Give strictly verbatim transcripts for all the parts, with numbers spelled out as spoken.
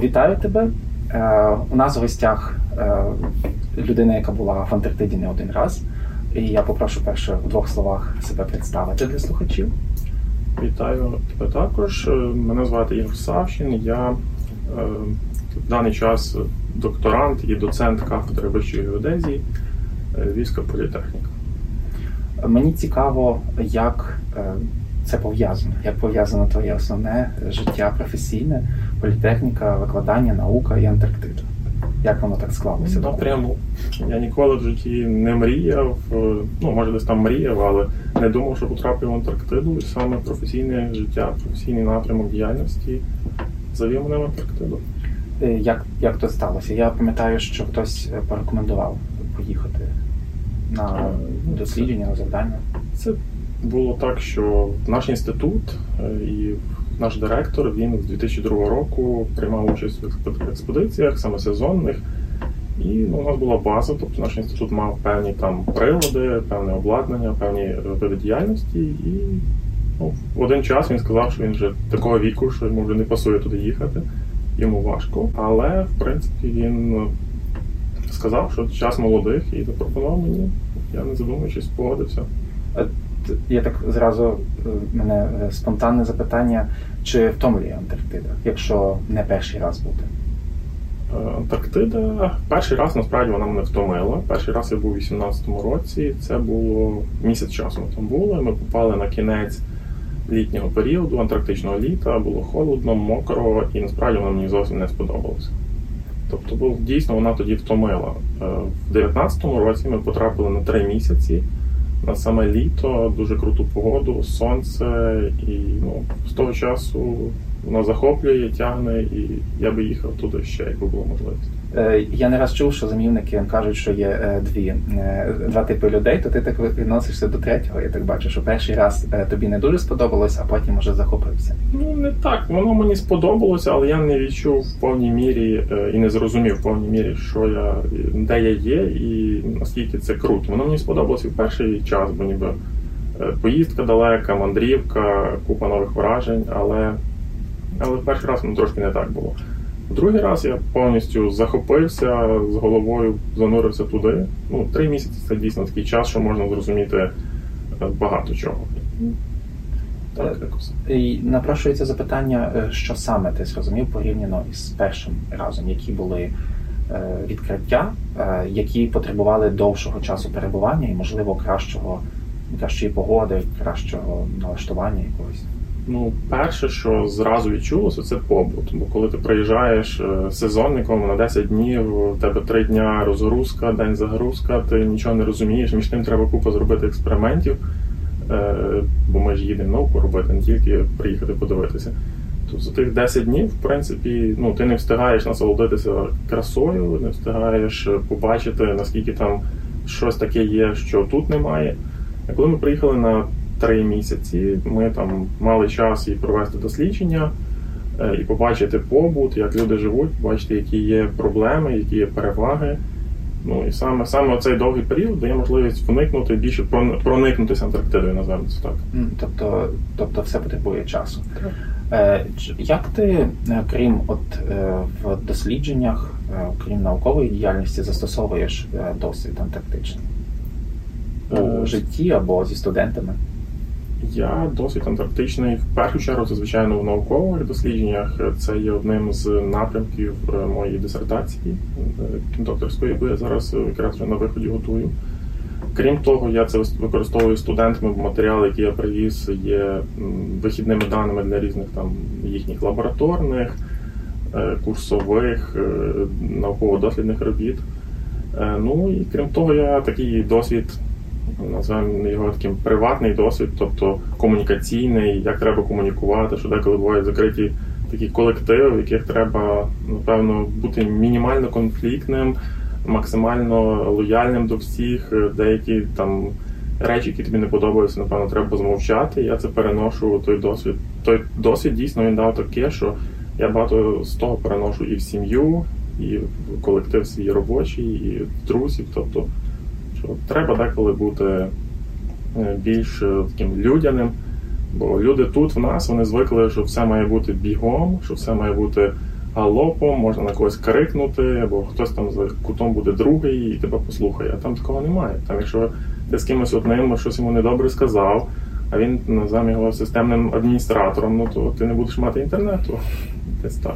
Вітаю тебе. У нас в гостях людина, яка була в Антарктиді не один раз. І я попрошу перше в двох словах себе представити для слухачів. Вітаю тебе також. Мене звати Ігор Савчин. Я е, в даний час докторант і доцент кафедри вищої геодезії Львівська політехніка. Мені цікаво, як це пов'язано. Як пов'язано твоє основне життя професійне, політехніка, викладання, наука і Антарктида. Як воно так склалося? Напряму. Я ніколи в житті не мріяв, ну, може десь там мріяв, але не думав, що потраплю в Антарктиду. І саме професійне життя, професійний напрямок діяльності завів мене в Антарктиду. Як, як то сталося? Я пам'ятаю, що хтось порекомендував поїхати на дослідження, на завдання. Це було так, що наш інститут і наш директор, він з дві тисячі другого року приймав участь в експедиціях, саме сезонних. І ну, у нас була база, тобто наш інститут мав певні там прилади, певне обладнання, певні види діяльності. І ну, в один час він сказав, що він вже такого віку, що йому вже не пасує туди їхати, йому важко. Але, в принципі, він сказав, що час молодих і запропонував мені. Я, не задумуючись, погодився. Я так зразу, в мене спонтанне запитання, чи втомлює Антарктида, якщо не перший раз бути? Антарктида, перший раз, насправді, вона мене втомила. Перший раз я був у вісімнадцятому році, це було місяць часу ми там були. Ми попали на кінець літнього періоду, антарктичного літа, було холодно, мокро, і насправді вона мені зовсім не сподобалася. Тобто, дійсно, вона тоді втомила. В дев'ятнадцятому році ми потрапили на три місяці, на саме літо, дуже круту погоду, сонце, і ну, з того часу вона захоплює, тягне, і я би їхав туди ще, якби було можливість. Я не раз чув, що замівники кажуть, що є дві, два типи людей, то ти так відносишся до третього. Я так бачу, що перший раз тобі не дуже сподобалось, а потім вже захопився. Ну, не так. Воно мені сподобалося, але я не відчув в повній мірі і не зрозумів в повній мірі, що я, де я є і наскільки це круто. Воно мені сподобалося і в перший час, бо ніби поїздка далека, мандрівка, купа нових вражень, але, але в перший раз воно трошки не так було. В другий раз я повністю захопився, з головою занурився туди. Ну, три місяці – це дійсно такий час, що можна зрозуміти багато чого. Так, якось. І напрошується запитання, що саме ти зрозумів порівняно із першим разом? Які були відкриття, які потребували довшого часу перебування і, можливо, кращого, кращої погоди, кращого налаштування якогось? Ну, перше, що зразу відчулося, це побут. Бо коли ти приїжджаєш сезонником на десять днів, у тебе три дня розгрузка, день загрузка, ти нічого не розумієш, між тим треба купу зробити експериментів, бо ми ж їдемо науку робити, не тільки приїхати подивитися. То за тих десять днів, в принципі, ну, ти не встигаєш насолодитися красою, не встигаєш побачити, наскільки там щось таке є, що тут немає. А коли ми приїхали на три місяці, ми там мали час і провести дослідження, і побачити побут, як люди живуть, побачити, які є проблеми, які є переваги. Ну і саме, саме цей довгий період дає можливість вникнути, більше проникнутися Антарктидою, називаємо це так. Тобто, тобто все потребує часу. Так. Як ти, крім от в дослідженнях, крім наукової діяльності, застосовуєш досвід антарктичний у житті або зі студентами? Я досвід антарктичний, в першу чергу, це, звичайно, в наукових дослідженнях. Це є одним з напрямків моєї дисертації докторської, яку я зараз якраз вже на виході готую. Крім того, я це використовую студентами, бо матеріали, які я привіз, є вихідними даними для різних там їхніх лабораторних, курсових, науково-дослідних робіт. Ну і крім того, я такий досвід, називаємо його таким приватний досвід, тобто комунікаційний, як треба комунікувати, що деколи бувають закриті такі колективи, в яких треба, напевно, бути мінімально конфліктним, максимально лояльним до всіх, деякі там речі, які тобі не подобаються, напевно, треба змовчати. Я це переношу, той досвід. Той досвід дійсно він дав таке, що я багато з того переношу і в сім'ю, і в колектив свій робочий, і в друзів, тобто треба деколи бути більш таким людяним, бо люди тут в нас, вони звикли, що все має бути бігом, що все має бути галопом, можна на когось крикнути, або хтось там за кутом буде другий і тебе послухає. А там такого немає. Там, якщо ти з кимось одним щось йому недобре сказав, а він назвав його системним адміністратором, ну то ти не будеш мати інтернету. Десь так.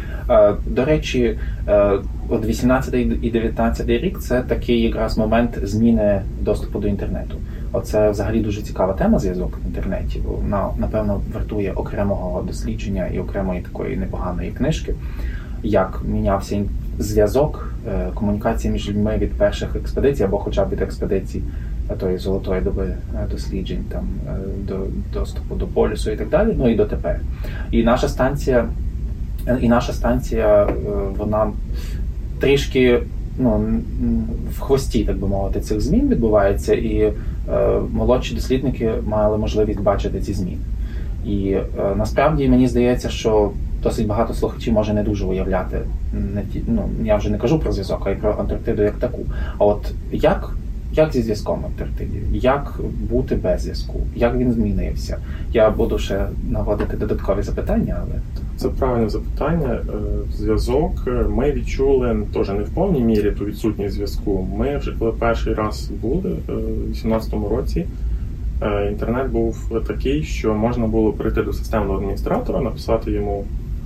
До речі, от вісімнадцятий і дев'ятнадцятий рік – це такий якраз момент зміни доступу до інтернету. Оце взагалі дуже цікава тема, зв'язок в інтернеті. Вона, напевно, вартує окремого дослідження і окремої такої непоганої книжки, як мінявся зв'язок, комунікація між людьми від перших експедицій, або хоча б від експедицій тої золотої доби досліджень, там, до доступу до полюсу і так далі, ну і дотепер. І наша станція І наша станція, вона трішки, ну, в хвості, так би мовити, цих змін відбувається, і е, молодші дослідники мали можливість бачити ці зміни. І е, насправді мені здається, що досить багато слухачів може не дуже уявляти, не ті, ну, я вже не кажу про зв'язок, а й про Антарктиду як таку. А от як, як зі зв'язком в Антарктиді? Як бути без зв'язку? Як він змінився? Я буду ще наводити додаткові запитання, але... Це правильне запитання. Зв'язок ми відчули теж не в повній мірі ту відсутність зв'язку. Ми вже коли перший раз були у вісімнадцятому році, інтернет був такий, що можна було прийти до системного адміністратора, написати йому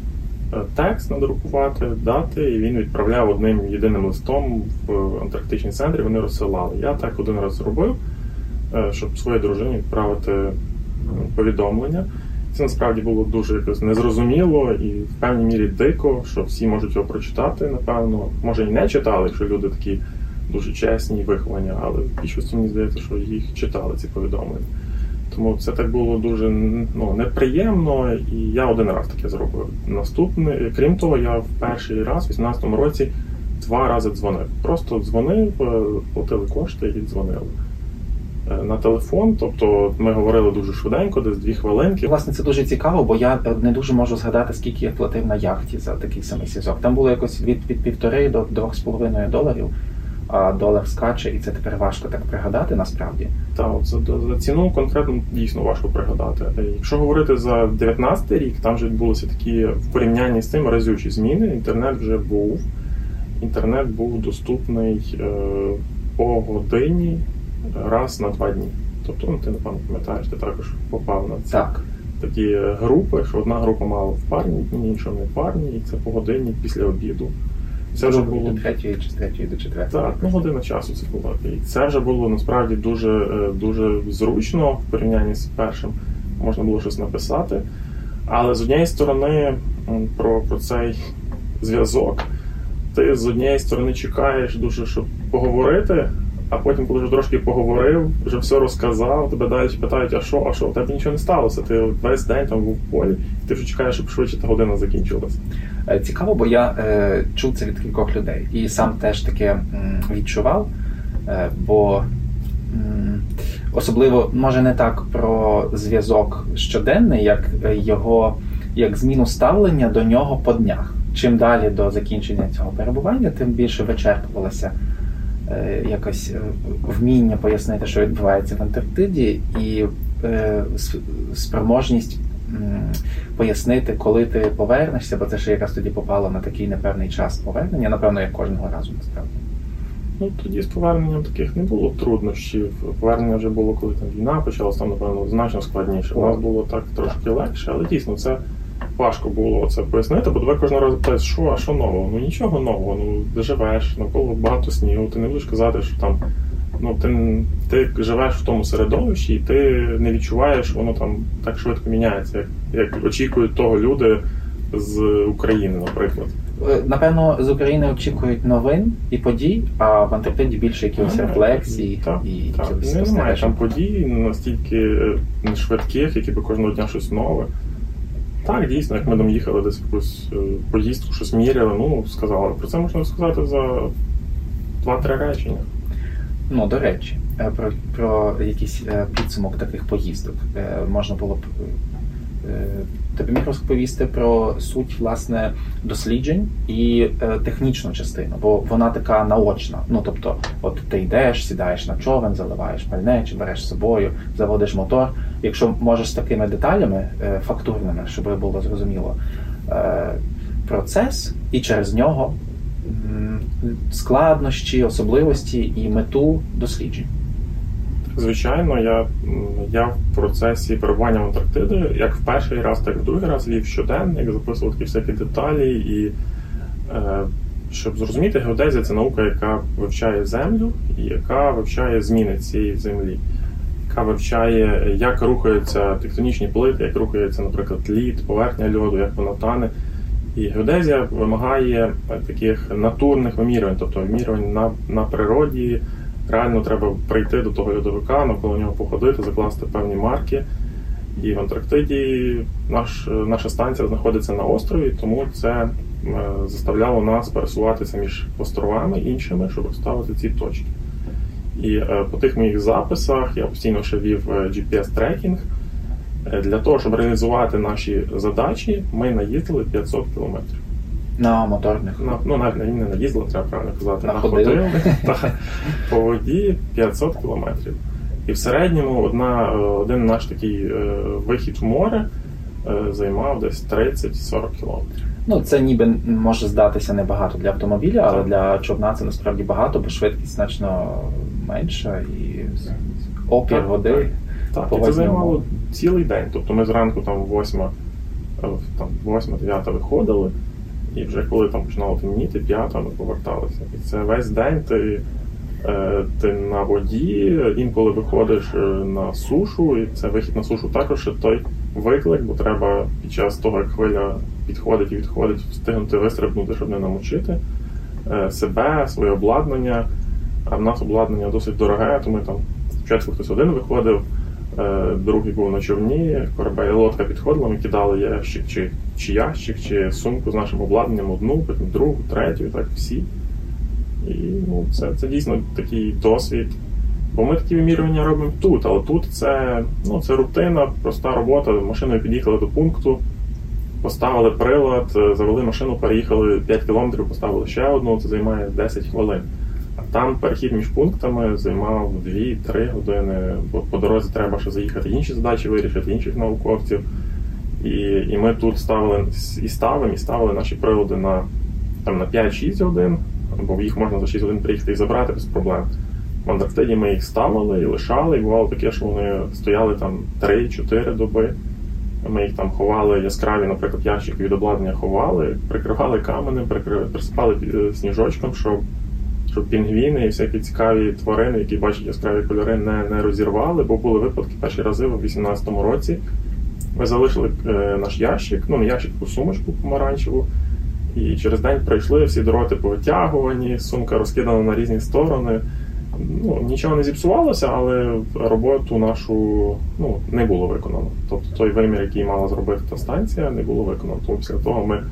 текст, надрукувати, дати, і він відправляв одним єдиним листом в антарктичний центр, і вони розсилали. Я так один раз зробив, щоб своїй дружині відправити повідомлення. Це насправді було дуже якось незрозуміло і в певній мірі дико, що всі можуть його прочитати, напевно. Може і не читали, якщо люди такі дуже чесні і виховані, але в більшості мені здається, що їх читали, ці повідомлення. Тому це так було дуже, ну, неприємно, і я один раз таке зробив. Наступний, крім того, я в перший раз, в вісімнадцятому році, два рази дзвонив. Просто дзвонив, платили кошти і дзвонили. На телефон, тобто ми говорили дуже швиденько, десь дві хвилинки. Власне, це дуже цікаво, бо я не дуже можу згадати, скільки я платив на яхті за такий самий зв'язок. Там було якось від, від півтори до двох з половиною доларів, а долар скаче, і це тепер важко так пригадати, насправді. Так, за, за ціну конкретно дійсно важко пригадати. Якщо говорити за дев'ятнадцятий рік, там вже відбулися такі в порівнянні з тим разючі зміни. Інтернет вже був. Інтернет був доступний е, по годині раз на два дні. Тобто, ну, ти, напевно, пам'ятаєш, ти також попав на ці так. такі групи, що одна група мала в парні дні, інша не в парні, і це по годині після обіду. Це вже було до третьої чи з третьої до четвертої. Так, ну година часу це було. І це вже було насправді дуже, дуже зручно в порівнянні з першим. Можна було щось написати. Але з однієї сторони про, про цей зв'язок ти з однієї сторони чекаєш дуже, щоб поговорити, а потім, коли вже трошки поговорив, вже все розказав, тебе далі питають, а що, а що, у тебе нічого не сталося, ти весь день там був в полі, і ти вже чекаєш, щоб швидше та година закінчилася. Цікаво, бо я е, чув це від кількох людей, і сам теж таке м, відчував, е, бо м, особливо, може не так про зв'язок щоденний, як його, як зміну ставлення до нього по днях. Чим далі до закінчення цього перебування, тим більше вичерпувалося якось вміння пояснити, що відбувається в Антарктиді, і е, спроможність м, пояснити, коли ти повернешся, бо це ще якраз тоді попало на такий непевний час повернення, напевно, як кожного разу, насправді. Ну, тоді з поверненням таких не було труднощів. Повернення вже було, коли там війна почалась, там, напевно, значно складніше. У нас було так трошки легше, але дійсно це важко було це пояснити, бо тебе кожного разу питають, що, а що нового? Ну нічого нового, ну ти живеш, навколо багато снігу, ти не будеш казати, що там, ну ти, ти живеш в тому середовищі і ти не відчуваєш, воно там так швидко міняється, як, як очікують того люди з України, наприклад. Напевно, з України очікують новин і подій, а в Антарктиді більше якихось рефлексій так, і так. якихось немає там подій настільки швидких, які би кожного дня щось нове. Так, дійсно, як ми там їхали десь в якусь поїздку, щось міряли, ну, сказали. Про це можна сказати за два-три речення. Ну, до речі, про, про якийсь підсумок таких поїздок можна було б тобі міг розповісти про суть, власне, досліджень і е, технічну частину, бо вона така наочна. Ну, тобто, от ти йдеш, сідаєш на човен, заливаєш пальне, чи береш з собою, заводиш мотор. Якщо можеш з такими деталями е, фактурними, щоб було зрозуміло, е, процес і через нього складнощі, особливості і мету досліджень. Звичайно, я, я в процесі перебування в Антарктиді, як в перший раз, так і в другий раз вів щоденник, записував такі всякі деталі. І е, щоб зрозуміти, геодезія – це наука, яка вивчає землю і яка вивчає зміни цієї землі, яка вивчає, як рухаються тектонічні плити, як рухається, наприклад, лід, поверхня льоду, як вона тане. І геодезія вимагає таких натурних вимірювань, тобто вимірювань на, на природі. Реально треба прийти до того льодовика, навколо нього походити, закласти певні марки. І в Антарктиді наш, наша станція знаходиться на острові, тому це заставляло нас пересуватися між островами іншими, щоб вставити ці точки. І по тих моїх записах я постійно ще вів джі пі ес-трекінг. Для того, щоб реалізувати наші задачі, ми наїздили п'ятсот кілометрів. На моторних? На, ну, навіть не наїздили, треба правильно казати, находили. находили. По воді п'ятсот кілометрів. І в середньому одна, один наш такий е, вихід в море е, займав десь тридцять-сорок кілометрів. Ну, це ніби може здатися небагато для автомобіля, але так. Для човна це насправді багато, бо швидкість значно менша і опір так, води. Так, так. І це займало цілий день. Тобто ми зранку там восьма, там восьма-дев'ята виходили, і вже коли там починало темніти, п'ята ми поверталися. І це весь день ти, ти на воді, інколи виходиш на сушу, і це вихід на сушу також той виклик, бо треба під час того, як хвиля підходить і відходить, встигнути вистрибнути, щоб не намочити себе, своє обладнання. А в нас обладнання досить дороге, то ми там спочатку хтось один виходив, другий був на човні, корабель, лодка підходила, ми кидали ящик чи, чи ящик, чи сумку з нашим обладнанням одну, потім другу, третю, і так всі. І ну, це, це дійсно такий досвід. Бо ми такі вимірювання робимо тут, але тут це, ну, це рутина, проста робота. Машиною під'їхали до пункту, поставили прилад, завели машину, переїхали п'ять кілометрів, поставили ще одну, це займає десять хвилин. А там перехід між пунктами займав дві-три години, бо по дорозі треба ще заїхати інші задачі вирішити, інших науковців. І, і ми тут ставили і ставимо, і ставили наші прилади на, там, на п'ять-шість годин, бо їх можна за шість годин приїхати і забрати без проблем. В Антарктиді ми їх ставили і лишали, і бувало таке, що вони стояли там три-чотири доби. Ми їх там ховали яскраві, наприклад, ящики від обладнання ховали, прикривали каменем, прикривали, присипали сніжочком, щоб щоб пінгвіни і всякі цікаві тварини, які бачать яскраві кольори, не, не розірвали, бо були випадки перші рази в вісімнадцятому році. Ми залишили е, наш ящик, ну не ящик, таку сумочку помаранчеву, і через день прийшли, всі дроти повитягувані, сумка розкидана на різні сторони. Ну, нічого не зіпсувалося, але роботу нашу ну, не було виконано. Тобто той вимір, який мала зробити та станція, не було виконано. Тому після того ми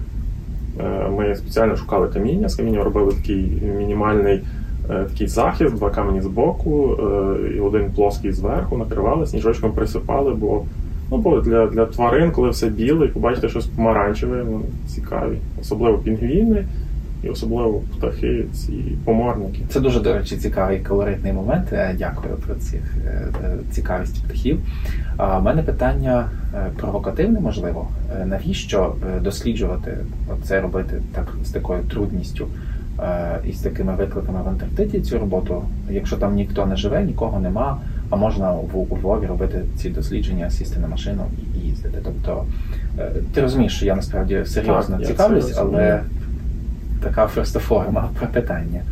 Ми спеціально шукали каміння, з каміння робили такий мінімальний такий захист, два камені з боку і один плоский зверху, накривали, сніжочком присипали, бо, ну, бо для, для тварин, коли все біле, і побачите щось помаранчеве, вони цікаві. Особливо пінгвіни і особливо птахи, ці поморники. Це дуже, до речі, цікавий колоритний момент. Дякую про цих цікавість птахів. А в мене питання провокативне, можливо. Навіщо досліджувати це, робити так з такою трудністю і з такими викликами в Антарктиді цю роботу, якщо там ніхто не живе, нікого нема, а можна у Львові робити ці дослідження, сісти на машину і їздити. Тобто, ти розумієш, що я насправді серйозно так, цікавлюсь, але така просто форма питання.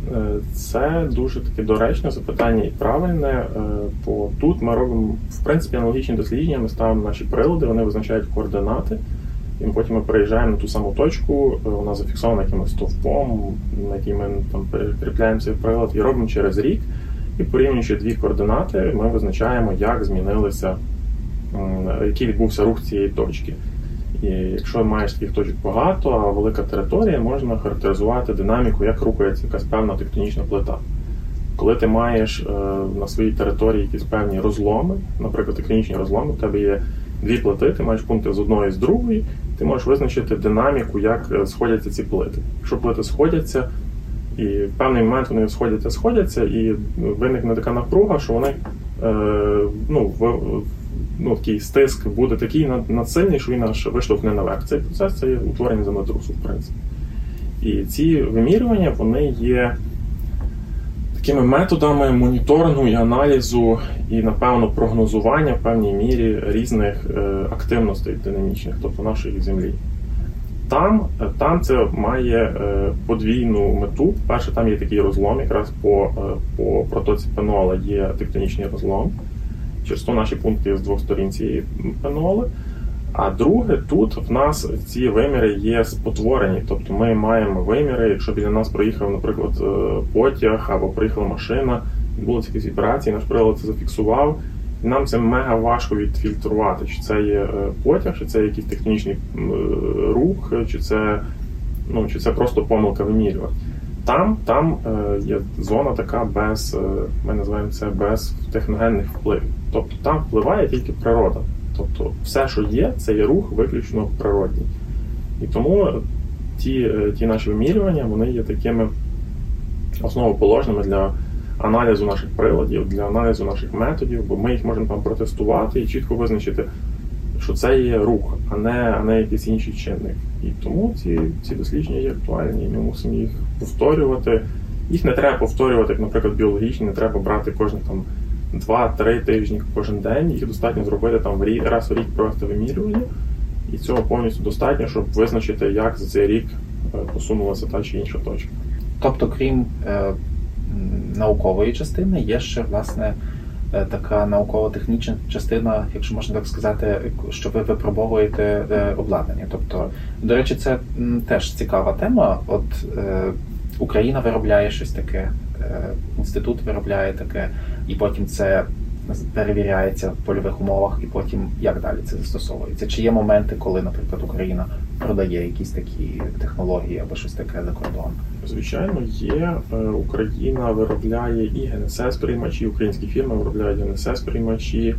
Це дуже таке доречне запитання і правильне, бо тут ми робимо, в принципі, аналогічні дослідження, ми ставимо наші прилади, вони визначають координати, і потім ми приїжджаємо на ту саму точку, вона зафіксована якимось стовпом, на який ми там прикріпляємо цей прилад, і робимо через рік, і порівнюючи дві координати, ми визначаємо, як змінилися, який відбувся рух цієї точки. І якщо маєш таких точок багато, а велика територія, можна характеризувати динаміку, як рухається якась певна тектонічна плита. Коли ти маєш е, на своїй території якісь певні розломи, наприклад, тектонічні розломи, у тебе є дві плити, ти маєш пункти з одної і з другої, ти можеш визначити динаміку, як сходяться ці плити. Якщо плити сходяться, і в певний момент вони сходяться-сходяться, і виникне така напруга, що вони е, ну, в, ну, такий стиск буде такий надсильний, що він аж виштовхне наверх. Цей процес – це є утворення землетрусу, в принципі. І ці вимірювання, вони є такими методами моніторингу і аналізу і, напевно, прогнозування в певній мірі різних е, активностей динамічних, тобто нашої Землі. Там, там це має е, подвійну мету. Перше, там є такий розлом, якраз по, е, по протоці Пенола є тектонічний розлом. Через то наші пункти з двох сторін цієї Пеноли. А друге, тут в нас ці виміри є спотворені. Тобто ми маємо виміри, якщо біля нас проїхав, наприклад, потяг або проїхала машина, відбулися якісь вібрації, наш прилад це зафіксував. І нам це мега важко відфільтрувати, чи це є потяг, чи це якийсь технічний рух, чи це, ну, чи це просто помилка вимірювання. Там, там є зона така без, ми називаємо це без техногенних впливів. Тобто там впливає тільки природа. Тобто все, що є, це є рух виключно природній. І тому ті, ті наші вимірювання, вони є такими основоположними для аналізу наших приладів, для аналізу наших методів, бо ми їх можемо там протестувати і чітко визначити, що це є рух, а не, а не якийсь інший чинник. І тому ці, ці дослідження є актуальні, і ми мусимо їх повторювати. Їх не треба повторювати, як, наприклад, біологічні, не треба брати кожні там два-три тижні кожен день, їх достатньо зробити там в рік, раз в рік провести вимірювання, і цього повністю достатньо, щоб визначити, як за цей рік посунулася та чи інша точка. Тобто, крім е, наукової частини, є ще, власне, е, така науково-технічна частина, якщо можна так сказати, що ви випробовуєте е, обладнання. Тобто, до речі, це м, теж цікава тема. От е, Україна виробляє щось таке, е, інститут виробляє таке, і потім це перевіряється в польових умовах, і потім як далі це застосовується? Чи є моменти, коли, наприклад, Україна продає якісь такі технології або щось таке за кордон? Звичайно, є. Україна виробляє і ген ес ес-приймачі, українські фірми виробляють ген ес ес-приймачі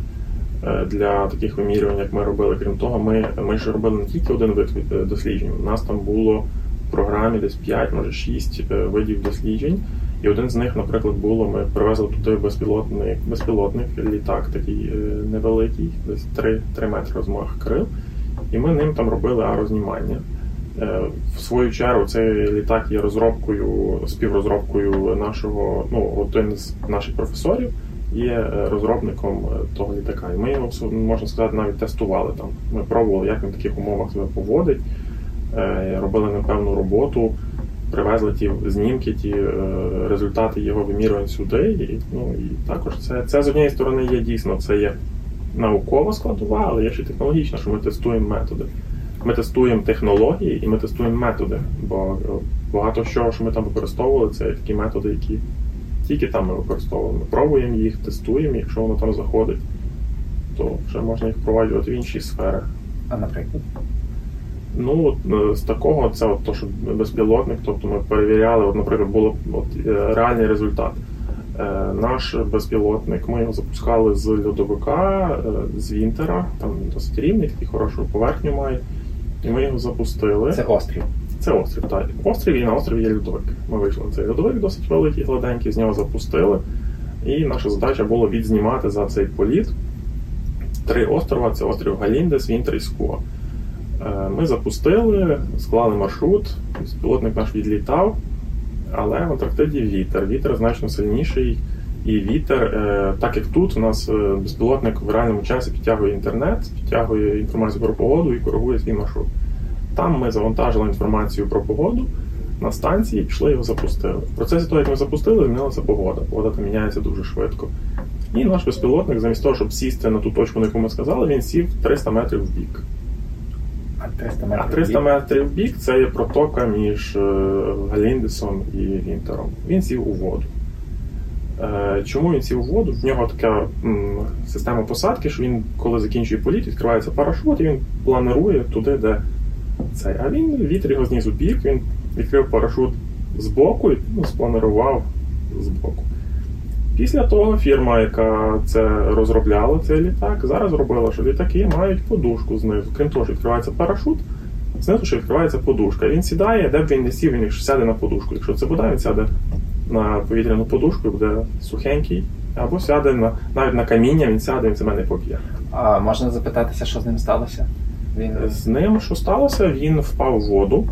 для таких вимірювань, як ми робили. Крім того, ми, ми ж робили не тільки один вид досліджень. У нас там було в програмі десь п'ять, може шість видів досліджень. І один з них, наприклад, було, ми привезли туди безпілотний, безпілотник, літак такий невеликий, десь три метри розмах крил, і ми ним там робили аерознімання. В свою чергу цей літак є розробкою, співрозробкою нашого, ну, один з наших професорів є розробником того літака. І ми його, можна сказати, навіть тестували там. Ми пробували, як він в таких умовах себе поводить, робили непевну роботу, привезли ті знімки, ті е, результати його вимірювань сюди. І, ну, і також це, це з однієї сторони є дійсно, це є наукова складова, але є ще технологічна, що ми тестуємо методи. Ми тестуємо технології і ми тестуємо методи, бо багато що, що ми там використовували, це такі методи, які тільки там ми використовували. Ми пробуємо їх, тестуємо, якщо воно там заходить, то вже можна їх впроваджувати в інші сфери. А наприклад? Ну, з такого, це от то, що безпілотник, тобто ми перевіряли, от, наприклад, був реальний результат. Е, наш безпілотник, ми його запускали з льодовика, е, з Вінтера, там досить рівний, такий хорошу поверхню має, і ми його запустили. Це острів? Це острів, так. Острів, і на острові є льодовик. Ми вийшли на цей льодовик досить великий, гладенький, з нього запустили, і наша задача була відзнімати за цей політ три острова, це острів Галіндес, Вінтер і Скуа. Ми запустили, склали маршрут, безпілотник наш відлітав, але в Антарктиді вітер. Вітер значно сильніший, і вітер, так як тут, у нас безпілотник в реальному часі підтягує інтернет, підтягує інформацію про погоду і коригує свій маршрут. Там ми завантажили інформацію про погоду на станції і пішли його запустили. В процесі того, як ми запустили, змінилася погода. Погода там міняється дуже швидко. І наш безпілотник, замість того, щоб сісти на ту точку, на яку ми сказали, він сів триста метрів в бік. А триста метрів в бік – це є протока між Галіндесом і Вінтером. Він сів у воду. Чому він сів у воду? В нього така м, система посадки, що він, коли закінчує політ, відкривається парашут, і він планує туди, де цей. А він, вітер його зніс у бік, він відкрив парашут збоку і ну, спланував збоку. Після того фірма, яка це розробляла, цей літак, зараз зробила, що літаки мають подушку знизу. Крім того, що відкривається парашут, знизу ще відкривається подушка. Він сідає, де б він не сів, він сяде на подушку. Якщо це вода, він сяде на повітряну подушку, буде сухенький, або сяде на, навіть на каміння, він сяде, він себе не поб'є. А можна запитатися, що з ним сталося? Він... З ним, що сталося, він впав в воду.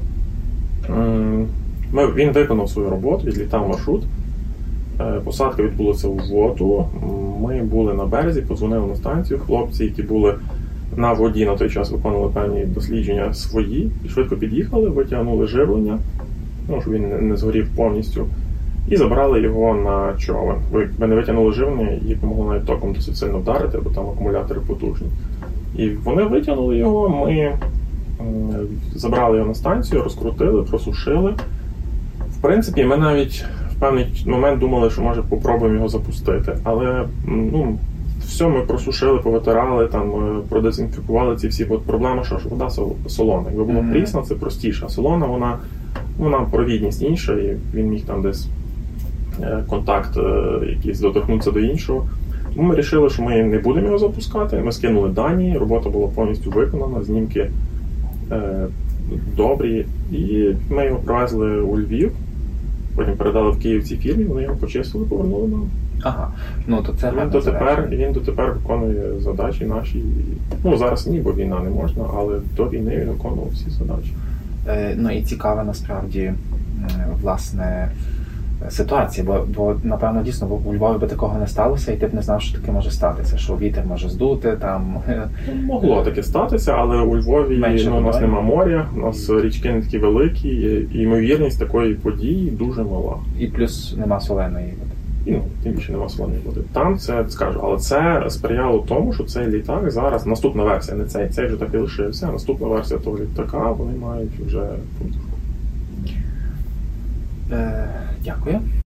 Ми, він виконав свою роботу, відлітав маршрут. Посадка відбулася у воду. Ми були на березі, подзвонили на станцію. Хлопці, які були на воді на той час, виконували певні дослідження свої, швидко під'їхали, витягнули живлення, ну, щоб він не згорів повністю, і забрали його на човен. Якби не витягнули живлення, їх могло навіть током досить сильно вдарити, бо там акумулятори потужні. І вони витягнули його, ми забрали його на станцію, розкрутили, просушили. В принципі, ми навіть в певний момент думали, що може попробуємо його запустити, але ну, все ми просушили, повитирали, там, продезінфікували ці всі. От проблема, що ж вода солона. Якби була mm-hmm. прісна, це простіше. А солона, вона, вона провідність інша, і він міг там десь контакт якийсь доторкнутися до іншого. Тому ми вирішили, що ми не будемо його запускати. Ми скинули дані, робота була повністю виконана, знімки е, добрі. І ми його привезли у Львів, потім передали в Київ цій фірмі, вони його почистили, повернули нам. Ага, ну то це він дотепер, він дотепер виконує задачі наші. Ну, зараз ні, бо війна не можна, але до війни він виконував всі задачі. Е, ну і цікава насправді, власне, ситуація, бо, бо напевно, дійсно, у Львові би такого не сталося, і ти б не знав, що таке може статися, що вітер може здути, там... Могло таке статися, але у Львові ну, у нас нема моря, у нас річки не такі великі, і ймовірність такої події дуже мала. І плюс нема соленої води. І, ну, тим більше нема соленої води. Там це, скажу, але це сприяло тому, що цей літак зараз, наступна версія, не цей, цей вже так і лишився, а наступна версія того літака, вони мають вже... Е, дякую.